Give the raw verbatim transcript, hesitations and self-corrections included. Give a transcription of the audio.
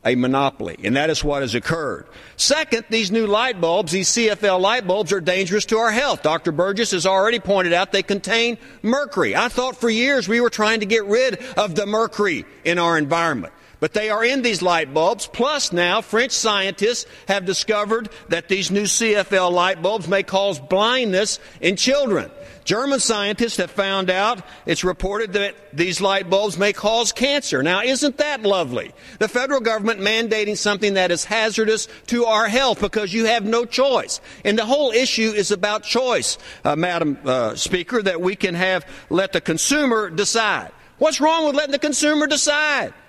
a monopoly, and that is what has occurred. Second, these new light bulbs, these C F L light bulbs, are dangerous to our health. Doctor Burgess has already pointed out they contain mercury. I thought for years we were trying to get rid of the mercury in our environment. But they are in these light bulbs. Plus now, French scientists have discovered that these new C F L light bulbs may cause blindness in children. German scientists have found out, it's reported that these light bulbs may cause cancer. Now, isn't that lovely? The federal government mandating something that is hazardous to our health because you have no choice. And the whole issue is about choice, uh, Madam uh, Speaker, that we can have let the consumer decide. What's wrong with letting the consumer decide?